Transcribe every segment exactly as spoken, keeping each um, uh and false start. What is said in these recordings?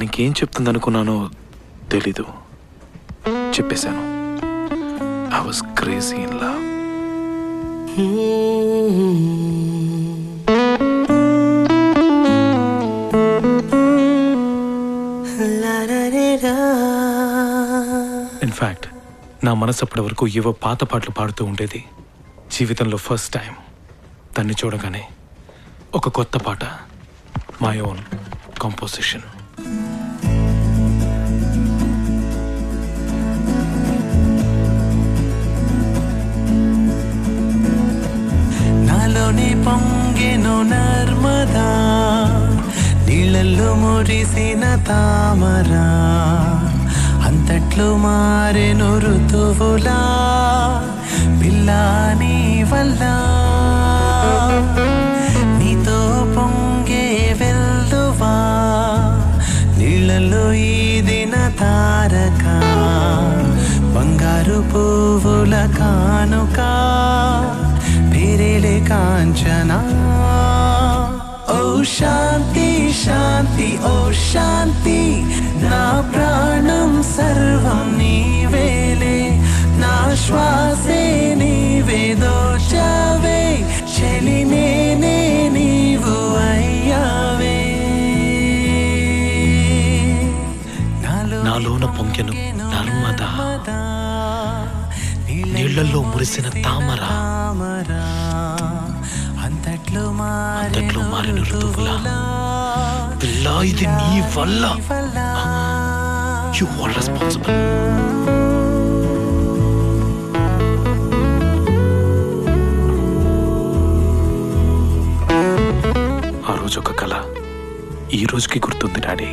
ఇంకేం చెప్తుందనుకున్నానో తెలీదు, చెప్పేశాను. I was crazy in love. In fact నా మనసు అప్పటి వరకు ఏవో పాత పాటలు పాడుతూ ఉండేది. జీవితంలో ఫస్ట్ టైం తన్ని చూడగానే ఒక కొత్త పాట, మై ఓన్ కంపోజిషన్. నాలోని పొంగెను నర్మదా, నీళ్ళల్లో మురిసిన తామరా, అంతట్లో మారెను ఋతువులా పిల్లా నీ వల్ల. నీతో పొంగే వెల్దువా, నీళ్ళలో ఈదిన తారక, బంగారు పువ్వుల కానుక, పేరేలే కాంచనా. ఓ శాంతి శాంతి ఓ శాంతి, నా ప్రాణం సర్వం నీవేలే, నా శ్వాసే నీవే దోచావే, చెలి నేనే నీవు అయ్యావే. నాలోన పొంగెను నర్మదా, నీళ్లలో మురిసిన తామర, అంతట్లో అంతట్లో మారిన ఋతువులా పిల్లా ఇది నీ వల్ల. You are responsible. ఆ రోజు ఒక కళ ఈ రోజుకి గుర్తుంది డాడీ.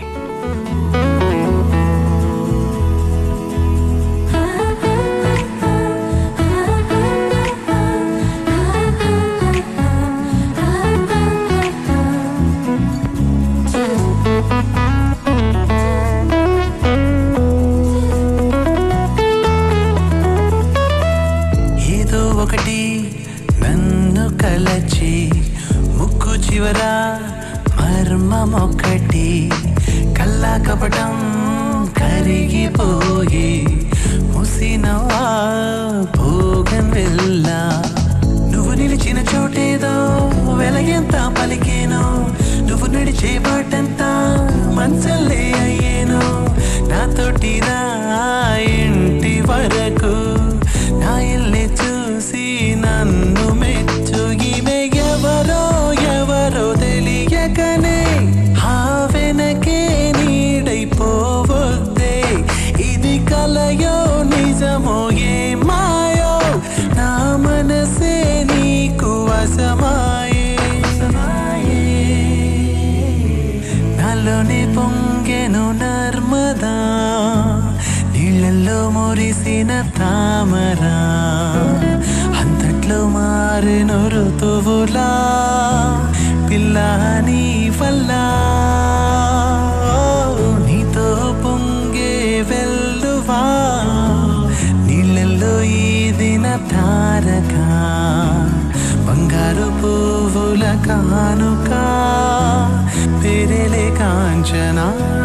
ఒకటి నన్ను కలచి, ముక్కు చివర మర్మమొక్కటి, కల్లా కపటం కరిగిపోయి ముసినవా భోగన్ వెళ్ళా. నువ్వు నిలిచిన చోటేదో వెలగెంత పలికేను, నువ్వు నడిచే బాటంతా మంచల్లే అయ్యేను. నాతోటి రా ఇంటి వరకు, నా ఇల్లే చూసి నన్ను మెచ్చు. ఈమె ఎవరో ఎవరో తెలియకనే ఆ వెనకే నీడైపోవద్దే. ఇది కలయో నిజమో ఏ మాయో, నా మనసే నీకు వశమాయే. నాలోని పొంగెను నర్మదా, నీళ్ళల్లో మురిసిన తామరా, అంతట్లో మారెను ఋతువులా పిల్లా నీ వల్ల. నీతో పొంగే వెల్లువా, నీళ్ళల్లో ఈదిన తారక, బంగారు పువ్వుల కానుక, పేరేలే కాంచనా.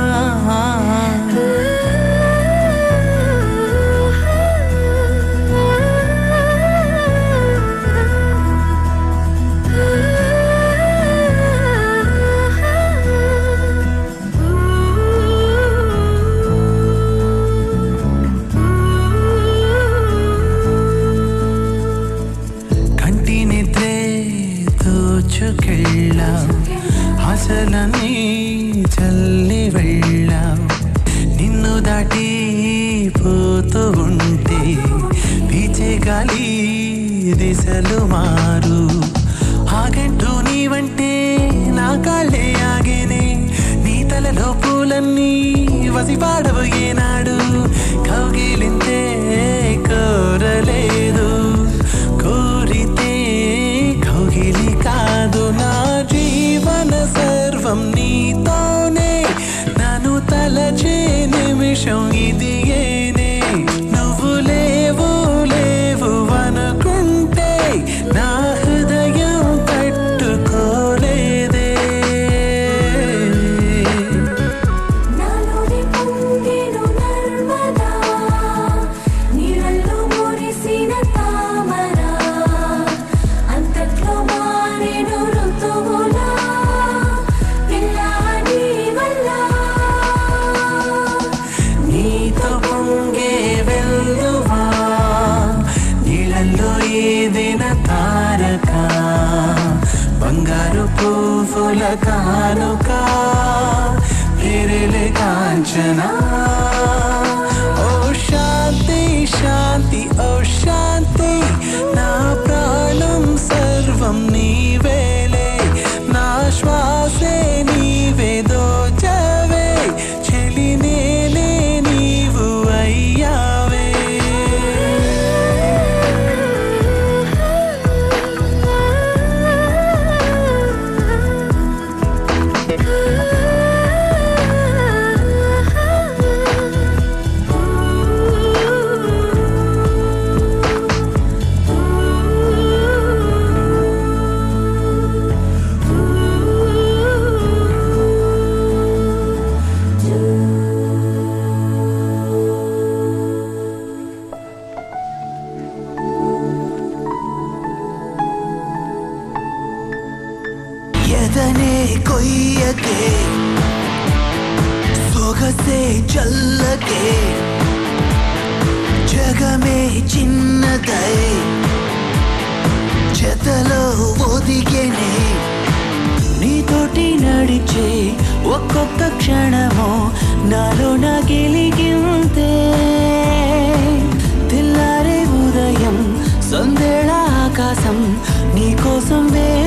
ఆశలని చల్లి వెళ్ళాం, నిన్ను దాటి పోతూ ఉంటే పీచే గాలి దిశలు మారు. ఆగంటూ నీవంటే నా కాళ్ళే ఆగేనే, నీ తలలో పూలన్నీ వసిపాడవు ఏనాడు. కౌగిలింతే కోరలేదు, కోరితే కౌగిలి కాదు. నా జీవన సర్వం నీతోనే, నన్ను తలచే నిమిషం ఇది ఏనే. నువ్వు లేవు లేవు అనుకుంటే నా హృదయం తట్టుకోలేదే. కానుక ప్రేరేలే కాంచనా ఓ శాంతి శాంతి ఓ శాంతి నా ప్రాణం సర్వం నీవేలే నా శ్వాసే నీవే దోచవే చెలి నేనే నీవు అయ్యావే ఎదనే కొయ్యకే సొగసే చల్లకే జగమే చిన్నదై చేతలో ఒదిగేనే నీతోటి నడిచే ఒక్కొక్క క్షణమో నాలో నా గెలిగింతే తెల్లారే ఉదయం సందేళ ఆకాశం నీకోసం వే